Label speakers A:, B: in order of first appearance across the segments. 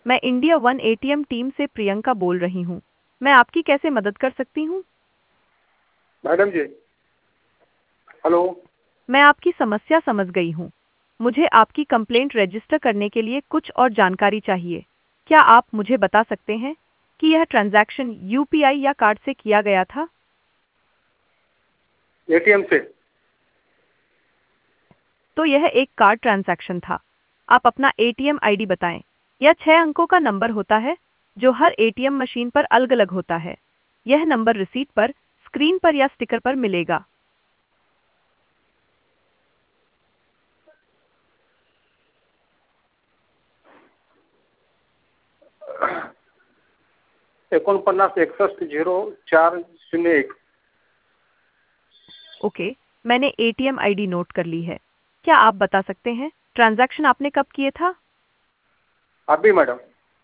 A: मैं India one ATM team से प्रियंका बोल रही हूँ। मैं आपकी कैसे मदद कर सकती हूँ?
B: मैडम जी, हेलो।
A: मैं आपकी समस्या समझ गई हूँ। मुझे आपकी कंप्लेंट रजिस्टर करने के लिए कुछ और जानकारी चाहिए। क्या आप मुझे बता सकते हैं कि यह ट्रांजैक्शन यूपीआई या कार्ड से किया गया था?
B: एटीएम से।
A: तो यह एक कार्ड ट्रांजैक्शन था। आप अपना एटीएम आईडी बताएं। यह 6 अंकों का नंबर होता है जो हर एटीएम मशीन पर अलग-अलग होता है। यह नंबर रिसीट पर, स्क्रीन पर या स्टिकर पर मिलेगा।
B: 4961 0401।
A: ओके, मैंने एटीएम आईडी नोट कर ली है। क्या आप बता सकते हैं ट्रांजैक्शन आपने कब किए था?
B: अभी मैडम।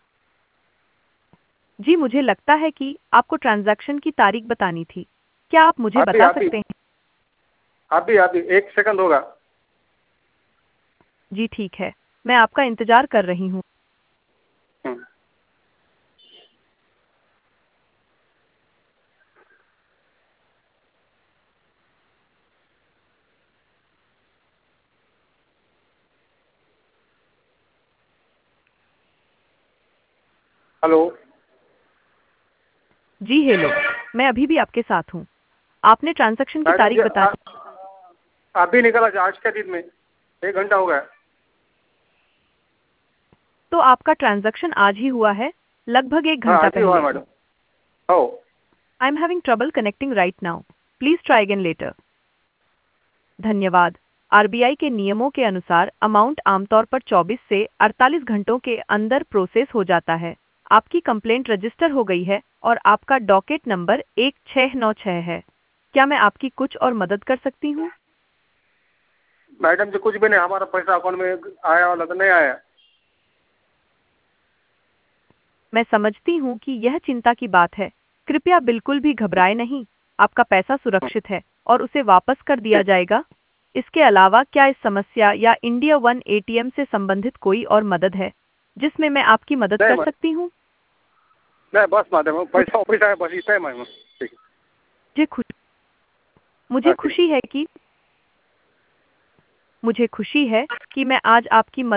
A: जी, मुझे लगता है कि आपको ट्रांजैक्शन की तारीख बतानी थी। क्या आप मुझे
B: अभी
A: बता
B: अभी
A: सकते हैं?
B: अभी अभी 1 सेकंड होगा।
A: जी ठीक है, मैं आपका इंतजार कर रही हूँ।
B: हम्म, हेलो।
A: जी हेलो, मैं अभी भी आपके साथ हूँ। आपने ट्रांजैक्शन की
B: मैडम
A: तारीख
B: जी,
A: बता दी।
B: अभी निकला आज के दिन में 1 घंटा हो गया।
A: तो आपका ट्रांजैक्शन आज ही हुआ है, लगभग 1
B: हाँ,
A: घंटा
B: आज ही हुआ
A: पहले।
B: मैडम। हो।
A: I am having trouble connecting right now. Please try again later. धन्यवाद। आरबीआई के नियमों के अनुसार अमाउंट आमतौर पर 24 से 48 घंटों के अंदर प्रोसेस हो जाता है। आपकी कंप्लेंट रजिस्टर हो गई है और आपका डॉकेट नंबर 1696 है। क्या मैं आपकी कुछ और मदद कर सकती हूँ?
B: मैडम जी, कुछ भी नहीं, हमारा पैसा अकाउंट में आया वाला तो नहीं आया।
A: मैं समझती हूँ कि यह चिंता की बात है। कृपया बिल्कुल भी घबराएं नहीं। आपका पैसा सुरक्षित है और उसे वापस कर दिया
B: ठीक।
A: जाएगा। इसके अलावा क्या इस समस्या या इंडिया वन एटीएम से संबंधित कोई और मदद है जिसमें मैं आपकी मदद
B: नहीं
A: कर सकती हूँ?
B: नहीं, बस मैडम, पैसा वापस आया, बस इतना ही मैडम। ठीक।
A: मुझे खुश मुझे
B: हाँ, ठीक।
A: खुशी है कि मुझे खुशी है कि मैं आज आपकी मदद